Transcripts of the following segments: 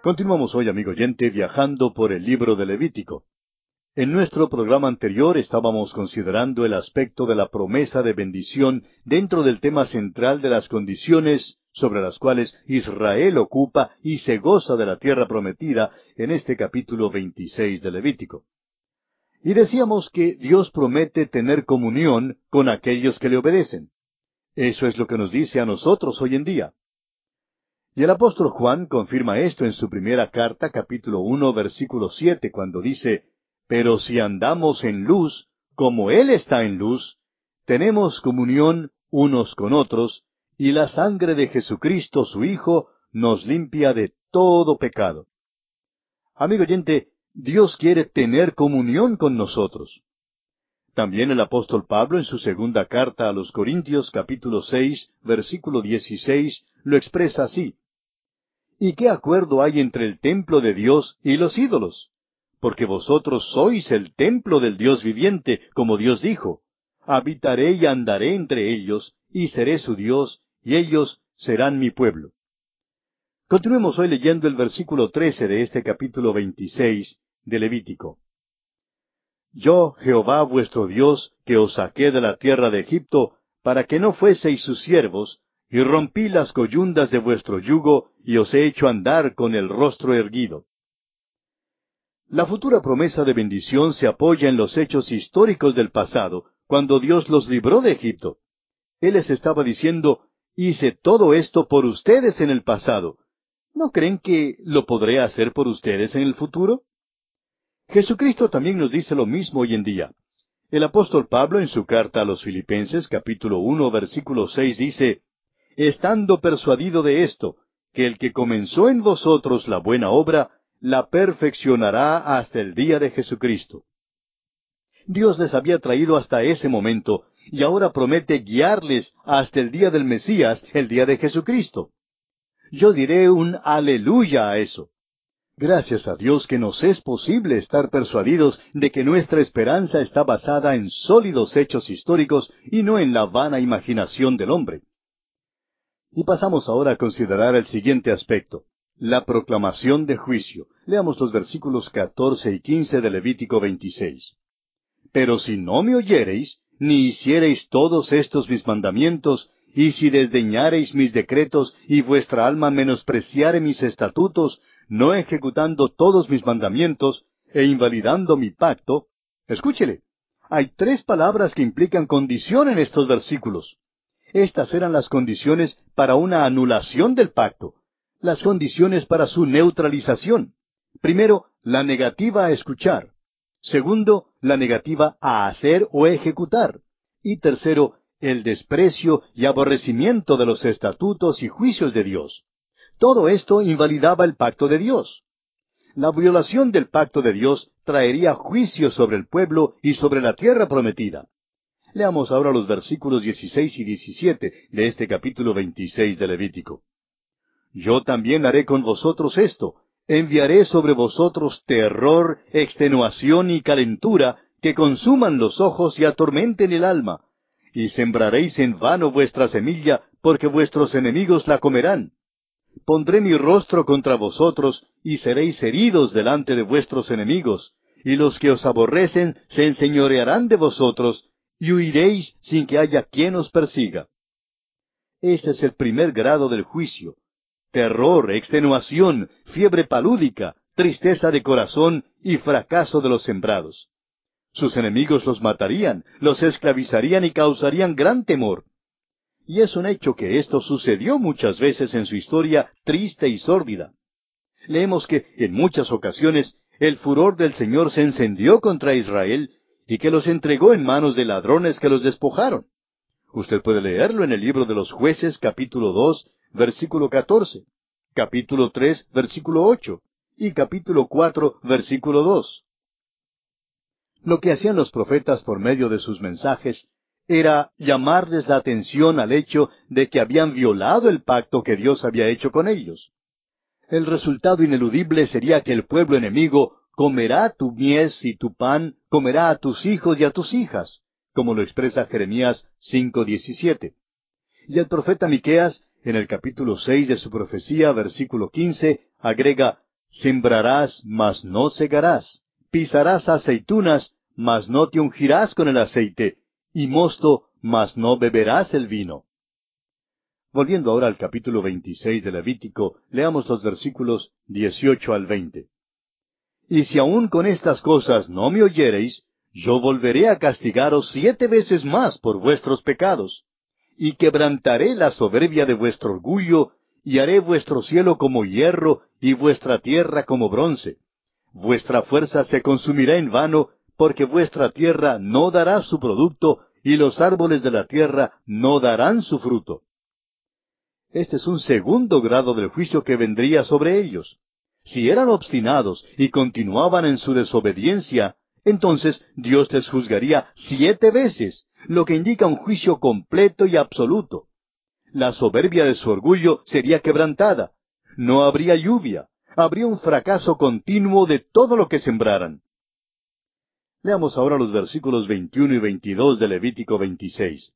Continuamos hoy, amigo oyente, viajando por el libro de Levítico. En nuestro programa anterior estábamos considerando el aspecto de la promesa de bendición dentro del tema central de las condiciones sobre las cuales Israel ocupa y se goza de la tierra prometida en este capítulo 26 de Levítico. Y decíamos que Dios promete tener comunión con aquellos que le obedecen. Eso es lo que nos dice a nosotros hoy en día. Y el apóstol Juan confirma esto en su primera carta, capítulo 1, versículo 7, cuando dice, «Pero si andamos en luz, como Él está en luz, tenemos comunión unos con otros, y la sangre de Jesucristo su Hijo nos limpia de todo pecado». Amigo oyente, Dios quiere tener comunión con nosotros. También el apóstol Pablo en su segunda carta a los Corintios, capítulo 6, versículo 16, lo expresa así, ¿y qué acuerdo hay entre el templo de Dios y los ídolos? Porque vosotros sois el templo del Dios viviente, como Dios dijo, habitaré y andaré entre ellos, y seré su Dios, y ellos serán mi pueblo. Continuemos hoy leyendo el versículo 13 de este capítulo 26 de Levítico. Yo, Jehová vuestro Dios, que os saqué de la tierra de Egipto, para que no fueseis sus siervos, y rompí las coyundas de vuestro yugo, y os he hecho andar con el rostro erguido. La futura promesa de bendición se apoya en los hechos históricos del pasado, cuando Dios los libró de Egipto. Él les estaba diciendo, hice todo esto por ustedes en el pasado. ¿No creen que lo podré hacer por ustedes en el futuro? Jesucristo también nos dice lo mismo hoy en día. El apóstol Pablo en su carta a los Filipenses, capítulo 1, versículo 6, dice, «Estando persuadido de esto, que el que comenzó en vosotros la buena obra, la perfeccionará hasta el día de Jesucristo». Dios les había traído hasta ese momento, y ahora promete guiarles hasta el día del Mesías, el día de Jesucristo. Yo diré un aleluya a eso. Gracias a Dios que nos es posible estar persuadidos de que nuestra esperanza está basada en sólidos hechos históricos y no en la vana imaginación del hombre. Y pasamos ahora a considerar el siguiente aspecto, la proclamación de juicio. Leamos los versículos 14 y 15 de Levítico 26. «Pero si no me oyereis, ni hiciereis todos estos mis mandamientos, y si desdeñareis mis decretos, y vuestra alma menospreciare mis estatutos, no ejecutando todos mis mandamientos, e invalidando mi pacto», escúchele, hay tres palabras que implican condición en estos versículos. Estas eran las condiciones para una anulación del pacto, las condiciones para su neutralización. Primero, la negativa a escuchar. Segundo, la negativa a hacer o ejecutar. Y tercero, el desprecio y aborrecimiento de los estatutos y juicios de Dios. Todo esto invalidaba el pacto de Dios. La violación del pacto de Dios traería juicio sobre el pueblo y sobre la tierra prometida. Leamos ahora los versículos 16 y 17 de este capítulo 26 de Levítico. «Yo también haré con vosotros esto. Enviaré sobre vosotros terror, extenuación y calentura, que consuman los ojos y atormenten el alma. Y sembraréis en vano vuestra semilla, porque vuestros enemigos la comerán. Pondré mi rostro contra vosotros, y seréis heridos delante de vuestros enemigos, y los que os aborrecen se enseñorearán de vosotros, y huiréis sin que haya quien os persiga». Este es el primer grado del juicio. Terror, extenuación, fiebre palúdica, tristeza de corazón y fracaso de los sembrados. Sus enemigos los matarían, los esclavizarían y causarían gran temor. Y es un hecho que esto sucedió muchas veces en su historia triste y sórdida. Leemos que, en muchas ocasiones, el furor del Señor se encendió contra Israel y que los entregó en manos de ladrones que los despojaron. Usted puede leerlo en el libro de los Jueces, capítulo 2, versículo 14, capítulo 3, versículo 8, y capítulo 4, versículo 2. Lo que hacían los profetas por medio de sus mensajes era llamarles la atención al hecho de que habían violado el pacto que Dios había hecho con ellos. El resultado ineludible sería que el pueblo enemigo comerá tu mies y tu pan, comerá a tus hijos y a tus hijas, como lo expresa Jeremías 5:17. Y el profeta Miqueas, en el capítulo 6 de su profecía, versículo 15, agrega, Sembrarás, mas no segarás. Pisarás aceitunas, mas no te ungirás con el aceite, y mosto, mas no beberás el vino. Volviendo ahora al capítulo 26 de Levítico, leamos los versículos 18 al 20. Y si aún con estas cosas no me oyereis, yo volveré a castigaros 7 veces más por vuestros pecados, y quebrantaré la soberbia de vuestro orgullo, y haré vuestro cielo como hierro, y vuestra tierra como bronce. Vuestra fuerza se consumirá en vano, porque vuestra tierra no dará su producto, y los árboles de la tierra no darán su fruto. Este es un segundo grado del juicio que vendría sobre ellos. Si eran obstinados y continuaban en su desobediencia, entonces Dios les juzgaría 7 veces, lo que indica un juicio completo y absoluto. La soberbia de su orgullo sería quebrantada. No habría lluvia. Habría un fracaso continuo de todo lo que sembraran. Leamos ahora los versículos 21 y 22 de Levítico 26.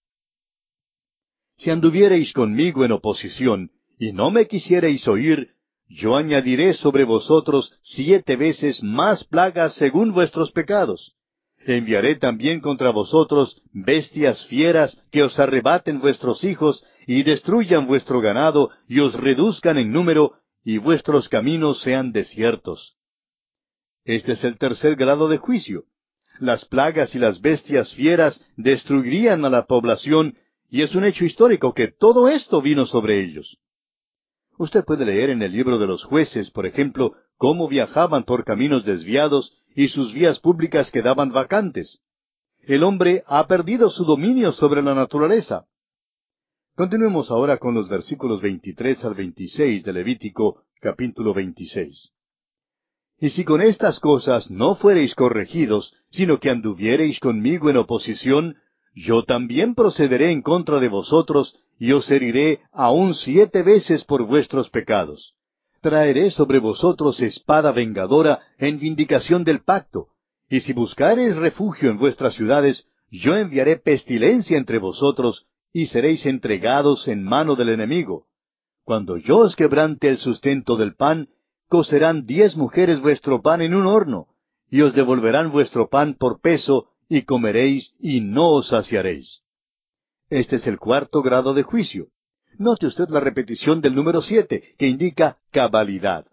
Si anduviereis conmigo en oposición, y no me quisiereis oír, yo añadiré sobre vosotros 7 veces más plagas según vuestros pecados. Enviaré también contra vosotros bestias fieras que os arrebaten vuestros hijos, y destruyan vuestro ganado, y os reduzcan en número, y vuestros caminos sean desiertos. Este es el tercer grado de juicio. Las plagas y las bestias fieras destruirían a la población, y es un hecho histórico que todo esto vino sobre ellos. Usted puede leer en el libro de los jueces, por ejemplo, cómo viajaban por caminos desviados y sus vías públicas quedaban vacantes. El hombre ha perdido su dominio sobre la naturaleza. Continuemos ahora con los versículos 23 al 26 de Levítico, capítulo 26. Y si con estas cosas no fuereis corregidos, sino que anduviereis conmigo en oposición, yo también procederé en contra de vosotros, y os heriré aún 7 veces por vuestros pecados. Traeré sobre vosotros espada vengadora en vindicación del pacto. Y si buscareis refugio en vuestras ciudades, yo enviaré pestilencia entre vosotros, y seréis entregados en mano del enemigo. Cuando yo os quebrante el sustento del pan, cocerán 10 mujeres vuestro pan en un horno, y os devolverán vuestro pan por peso, y comeréis, y no os saciaréis. Este es el cuarto grado de juicio. Note usted la repetición del número 7, que indica cabalidad.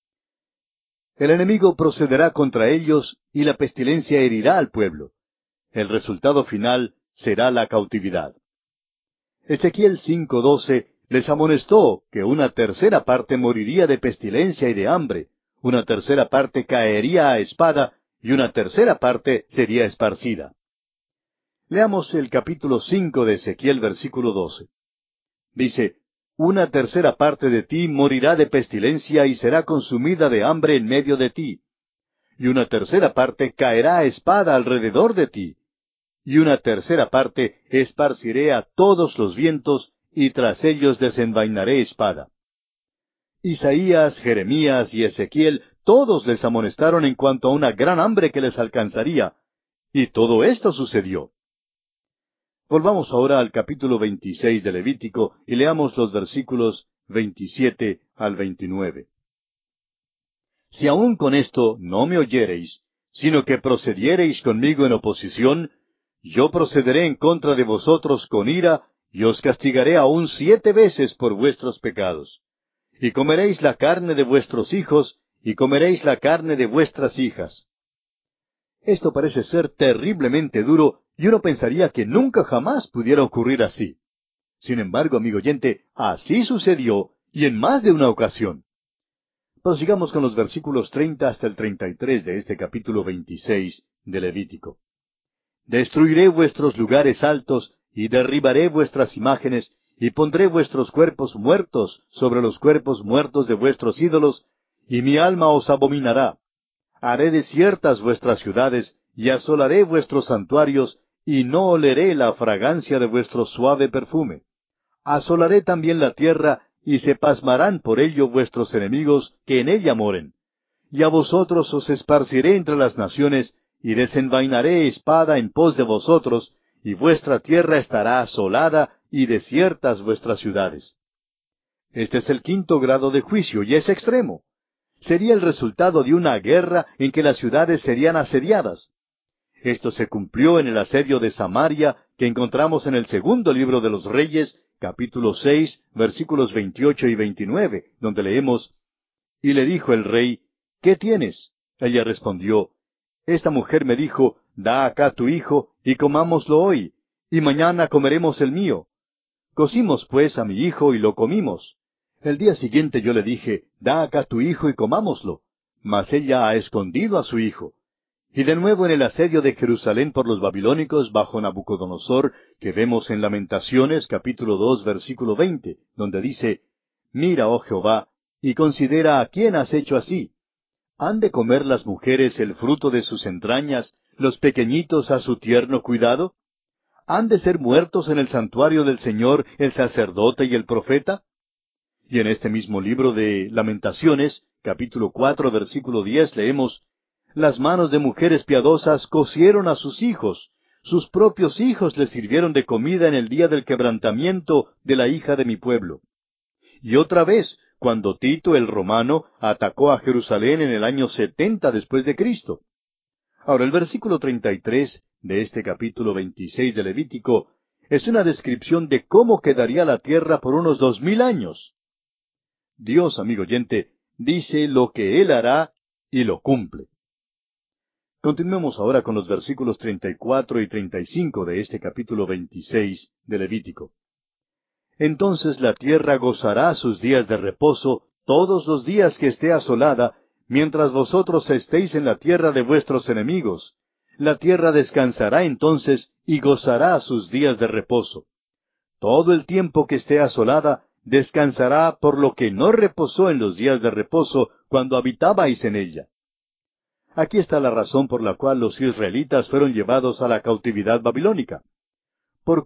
El enemigo procederá contra ellos, y la pestilencia herirá al pueblo. El resultado final será la cautividad. Ezequiel 5:12 les amonestó que una tercera parte moriría de pestilencia y de hambre, una tercera parte caería a espada, y una tercera parte sería esparcida. Leamos el capítulo 5 de Ezequiel, versículo 12. Dice, una tercera parte de ti morirá de pestilencia y será consumida de hambre en medio de ti. Y una tercera parte caerá a espada alrededor de ti. Y una tercera parte esparciré a todos los vientos, y tras ellos desenvainaré espada. Isaías, Jeremías y Ezequiel, todos les amonestaron en cuanto a una gran hambre que les alcanzaría, y todo esto sucedió. Volvamos ahora al capítulo 26 de Levítico y leamos los versículos 27 al 29. Si aún con esto no me oyereis, sino que procediereis conmigo en oposición, yo procederé en contra de vosotros con ira, y os castigaré aún 7 veces por vuestros pecados. Y comeréis la carne de vuestros hijos, y comeréis la carne de vuestras hijas. Esto parece ser terriblemente duro, y uno pensaría que nunca jamás pudiera ocurrir así. Sin embargo, amigo oyente, así sucedió, y en más de una ocasión. Prosigamos con los versículos 30 hasta el 33 de este capítulo 26 de Levítico. Destruiré vuestros lugares altos, y derribaré vuestras imágenes, y pondré vuestros cuerpos muertos sobre los cuerpos muertos de vuestros ídolos, y mi alma os abominará. Haré desiertas vuestras ciudades, y asolaré vuestros santuarios, y no oleré la fragancia de vuestro suave perfume. Asolaré también la tierra, y se pasmarán por ello vuestros enemigos que en ella moren. Y a vosotros os esparciré entre las naciones, y desenvainaré espada en pos de vosotros, y vuestra tierra estará asolada, y desiertas vuestras ciudades. Este es el quinto grado de juicio, y es extremo. Sería el resultado de una guerra en que las ciudades serían asediadas. Esto se cumplió en el asedio de Samaria, que encontramos en el segundo libro de los Reyes, capítulo 6, versículos 28 y 29, donde leemos: Y le dijo el rey: ¿Qué tienes? Ella respondió: Esta mujer me dijo: Da acá tu hijo, y comámoslo hoy, y mañana comeremos el mío. Cocimos pues a mi hijo y lo comimos. El día siguiente yo le dije: Da acá tu hijo y comámoslo. Mas ella ha escondido a su hijo. Y de nuevo en el asedio de Jerusalén por los babilónicos bajo Nabucodonosor, que vemos en Lamentaciones capítulo 2 versículo 20, donde dice: Mira, oh Jehová, y considera a quién has hecho así. ¿Han de comer las mujeres el fruto de sus entrañas, los pequeñitos a su tierno cuidado? ¿Han de ser muertos en el santuario del Señor el sacerdote y el profeta? Y en este mismo libro de Lamentaciones, capítulo 4, versículo 10, leemos: Las manos de mujeres piadosas cocieron a sus propios hijos les sirvieron de comida en el día del quebrantamiento de la hija de mi pueblo. Y otra vez, cuando Tito el romano atacó a Jerusalén en el año 70 después de Cristo. Ahora, el versículo 33 de este capítulo 26 de Levítico es una descripción de cómo quedaría la tierra por unos 2000 años. Dios, amigo oyente, dice lo que Él hará y lo cumple. Continuemos ahora con los versículos 34 y 35 de este capítulo 26 de Levítico. Entonces la tierra gozará sus días de reposo todos los días que esté asolada, mientras vosotros estéis en la tierra de vuestros enemigos. La tierra descansará entonces y gozará sus días de reposo. Todo el tiempo que esté asolada, descansará por lo que no reposó en los días de reposo cuando habitabais en ella. Aquí está la razón por la cual los israelitas fueron llevados a la cautividad babilónica. Por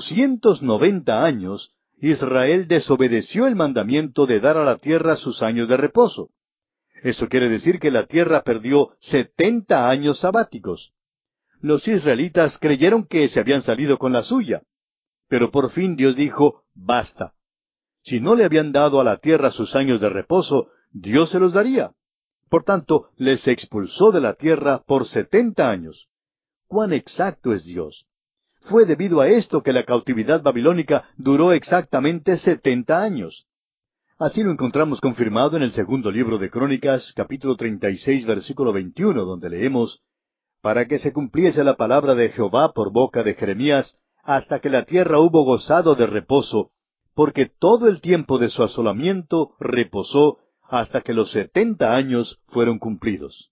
490 años, Israel desobedeció el mandamiento de dar a la tierra sus años de reposo. Eso quiere decir que la tierra perdió 70 años sabáticos. Los israelitas creyeron que se habían salido con la suya. Pero por fin Dios dijo: basta. Si no le habían dado a la tierra sus años de reposo, Dios se los daría. Por tanto, les expulsó de la tierra por 70 años. ¿Cuán exacto es Dios? Fue debido a esto que la cautividad babilónica duró exactamente 70 años. Así lo encontramos confirmado en el segundo libro de Crónicas, capítulo 36, versículo 21, donde leemos: Para que se cumpliese la palabra de Jehová por boca de Jeremías, hasta que la tierra hubo gozado de reposo, porque todo el tiempo de su asolamiento reposó, hasta que los 70 años fueron cumplidos.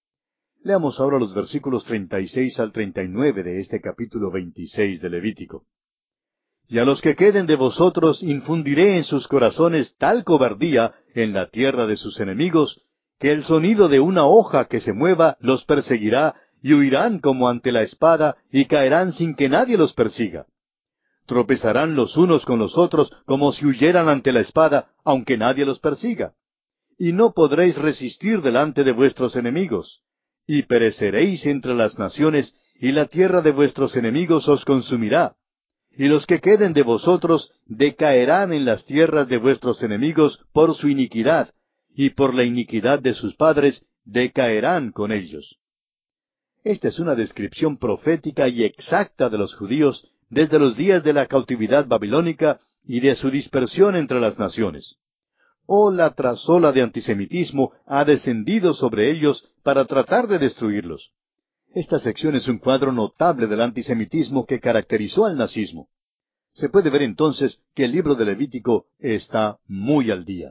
Leamos ahora los versículos 36 al 39 de este capítulo 26 de Levítico. Y a los que queden de vosotros infundiré en sus corazones tal cobardía en la tierra de sus enemigos, que el sonido de una hoja que se mueva los perseguirá, y huirán como ante la espada, y caerán sin que nadie los persiga. Tropezarán los unos con los otros como si huyeran ante la espada, aunque nadie los persiga. Y no podréis resistir delante de vuestros enemigos. Y pereceréis entre las naciones, y la tierra de vuestros enemigos os consumirá. Y los que queden de vosotros decaerán en las tierras de vuestros enemigos por su iniquidad, y por la iniquidad de sus padres decaerán con ellos. Esta es una descripción profética y exacta de los judíos desde los días de la cautividad babilónica y de su dispersión entre las naciones. Ola tras ola de antisemitismo ha descendido sobre ellos para tratar de destruirlos. Esta sección es un cuadro notable del antisemitismo que caracterizó al nazismo. Se puede ver entonces que el libro de Levítico está muy al día.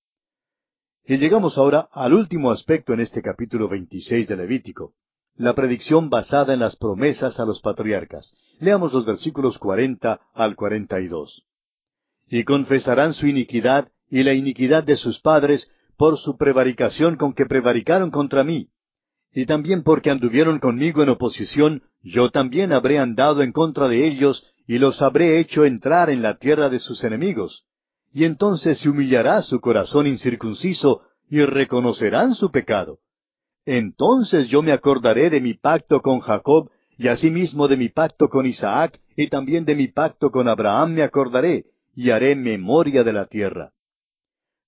Y llegamos ahora al último aspecto en este capítulo 26 de Levítico, la predicción basada en las promesas a los patriarcas. Leamos los versículos 40 al 42. Y confesarán su iniquidad y la iniquidad de sus padres por su prevaricación con que prevaricaron contra mí. Y también porque anduvieron conmigo en oposición, yo también habré andado en contra de ellos, y los habré hecho entrar en la tierra de sus enemigos. Y entonces se humillará su corazón incircunciso, y reconocerán su pecado. Entonces yo me acordaré de mi pacto con Jacob, y asimismo de mi pacto con Isaac, y también de mi pacto con Abraham me acordaré, y haré memoria de la tierra.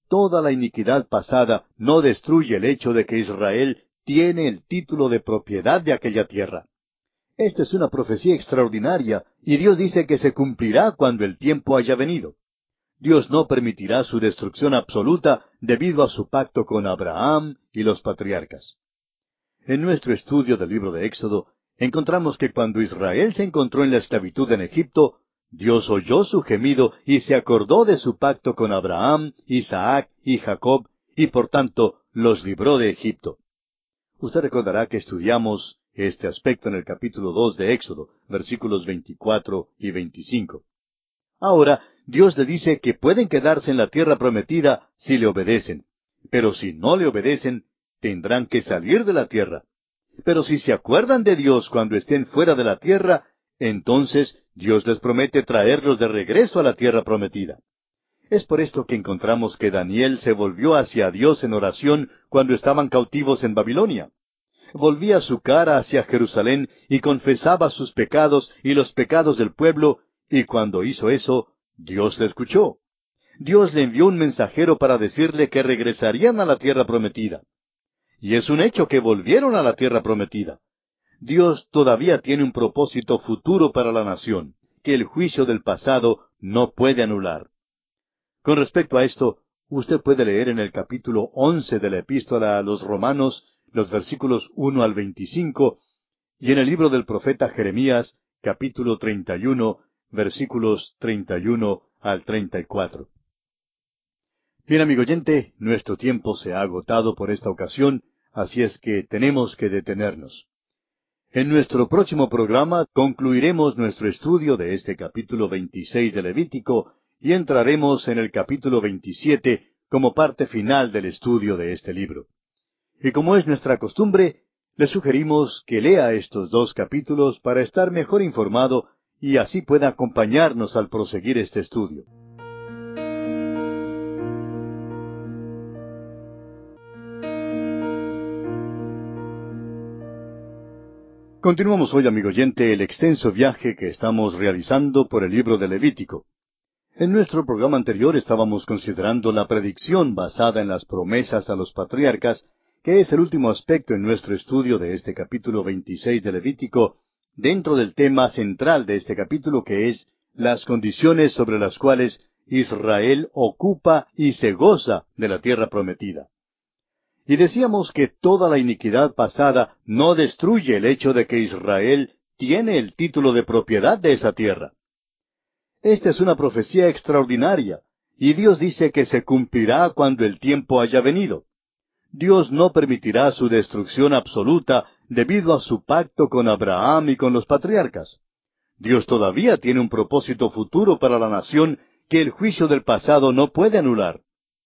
toda la iniquidad pasada no destruye el hecho de que Israel tiene el título de propiedad de aquella tierra. Esta es una profecía extraordinaria, y Dios dice que se cumplirá cuando el tiempo haya venido. Dios no permitirá su destrucción absoluta debido a su pacto con Abraham y los patriarcas. En nuestro estudio del libro de Éxodo, encontramos que cuando Israel se encontró en la esclavitud en Egipto, Dios oyó su gemido y se acordó de su pacto con Abraham, Isaac y Jacob, y por tanto los libró de Egipto. Usted recordará que estudiamos este aspecto en el capítulo 2 de Éxodo, versículos 24 y 25. Ahora, Dios le dice que pueden quedarse en la tierra prometida si le obedecen, pero si no le obedecen, tendrán que salir de la tierra. Pero si se acuerdan de Dios cuando estén fuera de la tierra, entonces Dios les promete traerlos de regreso a la tierra prometida. Es por esto que encontramos que Daniel se volvió hacia Dios en oración cuando estaban cautivos en Babilonia. Volvía su cara hacia Jerusalén y confesaba sus pecados y los pecados del pueblo, y cuando hizo eso, Dios le escuchó. Dios le envió un mensajero para decirle que regresarían a la tierra prometida. Y es un hecho que volvieron a la tierra prometida. Dios todavía tiene un propósito futuro para la nación, que el juicio del pasado no puede anular. Con respecto a esto, usted puede leer en el capítulo 11 de la Epístola a los Romanos, los versículos 1 al 25, y en el libro del profeta Jeremías, capítulo 31, versículos 31 al 34. Bien, amigo oyente, nuestro tiempo se ha agotado por esta ocasión, así es que tenemos que detenernos. En nuestro próximo programa concluiremos nuestro estudio de este capítulo 26 de Levítico y entraremos en el capítulo 27 como parte final del estudio de este libro. Y como es nuestra costumbre, le sugerimos que lea estos dos capítulos para estar mejor informado y así pueda acompañarnos al proseguir este estudio. Continuamos hoy, amigo oyente, el extenso viaje que estamos realizando por el libro de Levítico. En nuestro programa anterior estábamos considerando la predicción basada en las promesas a los patriarcas, que es el último aspecto en nuestro estudio de este capítulo 26 de Levítico, dentro del tema central de este capítulo, que es las condiciones sobre las cuales Israel ocupa y se goza de la tierra prometida. Y decíamos que toda la iniquidad pasada no destruye el hecho de que Israel tiene el título de propiedad de esa tierra. Esta es una profecía extraordinaria, y Dios dice que se cumplirá cuando el tiempo haya venido. Dios no permitirá su destrucción absoluta debido a su pacto con Abraham y con los patriarcas. Dios todavía tiene un propósito futuro para la nación que el juicio del pasado no puede anular.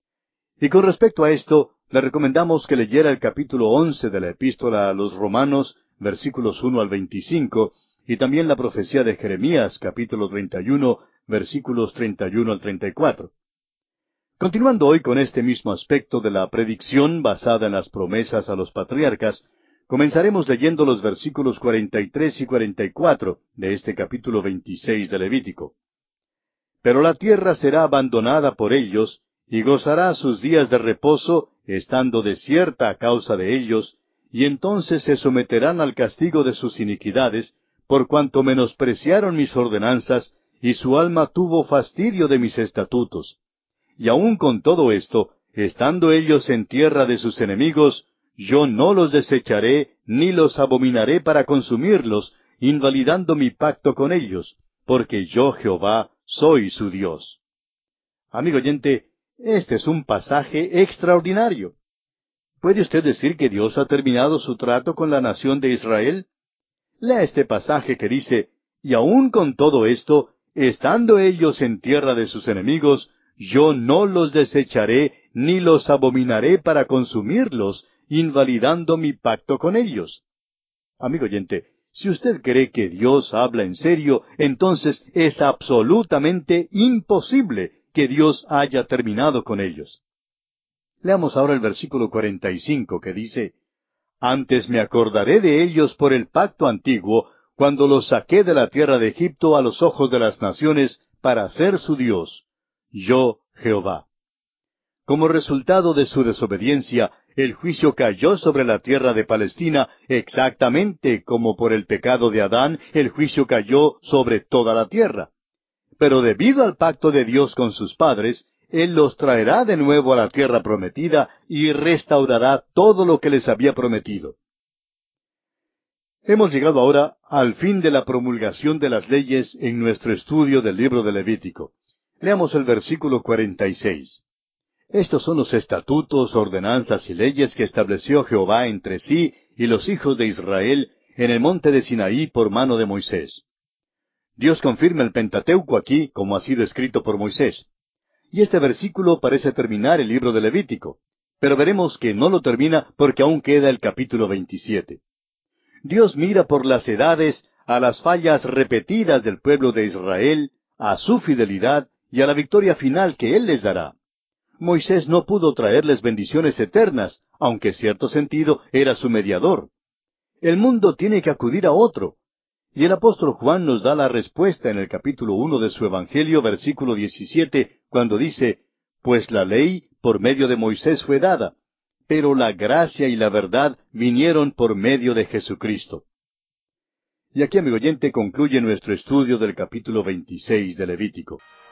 Y con respecto a esto, le recomendamos que leyera el capítulo 11 de la Epístola a los Romanos, versículos 1 al 25, y también la profecía de Jeremías, capítulo 31, versículos 31 al 34. Continuando hoy con este mismo aspecto de la predicción basada en las promesas a los patriarcas, comenzaremos leyendo los versículos 43 y 44 de este capítulo 26 de Levítico. Pero la tierra será abandonada por ellos, y gozará sus días de reposo, estando desierta a causa de ellos, y entonces se someterán al castigo de sus iniquidades, por cuanto menospreciaron mis ordenanzas, y su alma tuvo fastidio de mis estatutos. Y aun con todo esto, estando ellos en tierra de sus enemigos, yo no los desecharé, ni los abominaré para consumirlos, invalidando mi pacto con ellos, porque yo, Jehová, soy su Dios. Amigo oyente, este es un pasaje extraordinario. ¿Puede usted decir que Dios ha terminado su trato con la nación de Israel? Lea este pasaje que dice, y aun con todo esto, estando ellos en tierra de sus enemigos, yo no los desecharé, ni los abominaré para consumirlos, invalidando mi pacto con ellos. Amigo oyente, si usted cree que Dios habla en serio, entonces es absolutamente imposible que Dios haya terminado con ellos. Leamos ahora el versículo 45 que dice, Antes me acordaré de ellos por el pacto antiguo, cuando los saqué de la tierra de Egipto a los ojos de las naciones, para ser su Dios. Yo, Jehová. Como resultado de su desobediencia, el juicio cayó sobre la tierra de Palestina exactamente como por el pecado de Adán el juicio cayó sobre toda la tierra. Pero debido al pacto de Dios con sus padres, Él los traerá de nuevo a la tierra prometida y restaurará todo lo que les había prometido. Hemos llegado ahora al fin de la promulgación de las leyes en nuestro estudio del libro de Levítico. Leamos el versículo 46. Estos son los estatutos, ordenanzas y leyes que estableció Jehová entre sí y los hijos de Israel en el monte de Sinaí por mano de Moisés. Dios confirma el Pentateuco aquí, como ha sido escrito por Moisés. Y este versículo parece terminar el libro de Levítico, pero veremos que no lo termina porque aún queda el capítulo 27. Dios mira por las edades a las fallas repetidas del pueblo de Israel, a su fidelidad y a la victoria final que Él les dará. Moisés no pudo traerles bendiciones eternas, aunque en cierto sentido era su mediador. El mundo tiene que acudir a otro. Y el apóstol Juan nos da la respuesta en el capítulo 1 de su Evangelio, versículo 17, cuando dice, «Pues la ley por medio de Moisés fue dada, pero la gracia y la verdad vinieron por medio de Jesucristo». Y aquí, amigo oyente, concluye nuestro estudio del capítulo 26 de Levítico.